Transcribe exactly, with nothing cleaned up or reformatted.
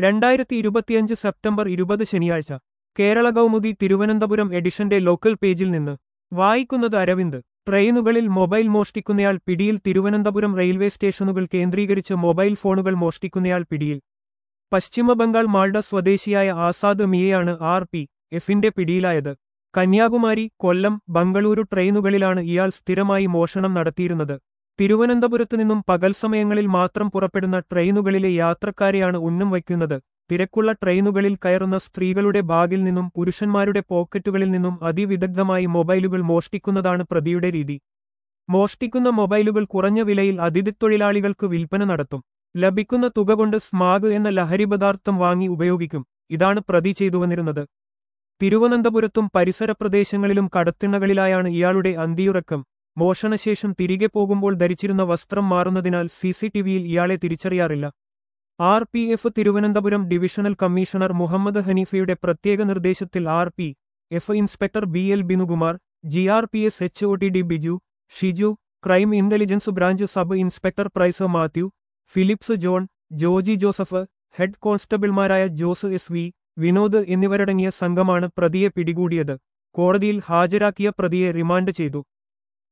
രണ്ടായിരത്തി ഇരുപത്തിയഞ്ച് സെപ്റ്റംബർ ഇരുപത് ശനിയാഴ്ച കേരള കൗമുദി തിരുവനന്തപുരം എഡിഷന്റെ ലോക്കൽ പേജിൽ നിന്ന് വായിക്കുന്നത് അരവിന്ദ്. ട്രെയിനുകളിൽ മൊബൈൽ മോഷ്ടിക്കുന്നയാൾ പിടിയിൽ. തിരുവനന്തപുരം റെയിൽവേ സ്റ്റേഷനുകൾ കേന്ദ്രീകരിച്ച് മൊബൈൽ ഫോണുകൾ മോഷ്ടിക്കുന്നയാൾ പിടിയിൽ. പശ്ചിമബംഗാൾ മാൾഡ സ്വദേശിയായ ആസാദ് മിയയാണ് ആർ പി എഫിന്റെ പിടിയിലായത്. കന്യാകുമാരി, കൊല്ലം, ബംഗളൂരു ട്രെയിനുകളിലാണ് ഇയാൾ സ്ഥിരമായി മോഷണം നടത്തിയിരുന്നത്. തിരുവനന്തപുരത്തു നിന്നും പകൽ സമയങ്ങളിൽ മാത്രം പുറപ്പെടുന്ന ട്രെയിനുകളിലെ യാത്രക്കാരെയാണ് ഉന്നം വയ്ക്കുന്നത്. തിരക്കുള്ള ട്രെയിനുകളിൽ കയറുന്ന സ്ത്രീകളുടെ ബാഗിൽ നിന്നും പുരുഷന്മാരുടെ പോക്കറ്റുകളിൽ നിന്നും അതിവിദഗ്ധമായി മൊബൈലുകൾ മോഷ്ടിക്കുന്നതാണ് പ്രതിയുടെ രീതി. മോഷ്ടിക്കുന്ന മൊബൈലുകൾ കുറഞ്ഞ വിലയിൽ അതിഥിത്തൊഴിലാളികൾക്ക് വിൽപ്പന നടത്തും. ലഭിക്കുന്ന തുക കൊണ്ട് സ്മാഗ് എന്ന ലഹരിപദാർത്ഥം വാങ്ങി ഉപയോഗിക്കും. ഇതാണ് പ്രതി ചെയ്തുവന്നിരുന്നത്. തിരുവനന്തപുരത്തും പരിസര പ്രദേശങ്ങളിലും കടത്തിണ്ണകളിലായാണ് ഇയാളുടെ അന്തിയുറക്കം. മോഷണശേഷം തിരികെ പോകുമ്പോൾ ധരിച്ചിരുന്ന വസ്ത്രം മാറുന്നതിനാൽ സിസിടിവിയിൽ ഇയാളെ തിരിച്ചറിയാറില്ല. R P F Thiruvananthapuram divisional commissioner Muhammad ഹനീഫയുടെ പ്രത്യേക നിർദ്ദേശത്തിൽ R P F inspector B L Binukumar, G R P S H O T D Biju, Shiju, crime intelligence branch sub inspector Price Mathew, Philips John, Joji Joseph, head കോൺസ്റ്റബിൾമാരായ ജോസ് എസ് വി, വിനോദ് എന്നിവരടങ്ങിയ സംഘമാണ് പ്രതിയെ പിടികൂടിയത്. കോടതിയിൽ ഹാജരാക്കിയ പ്രതിയെ റിമാൻഡ് ചെയ്തു.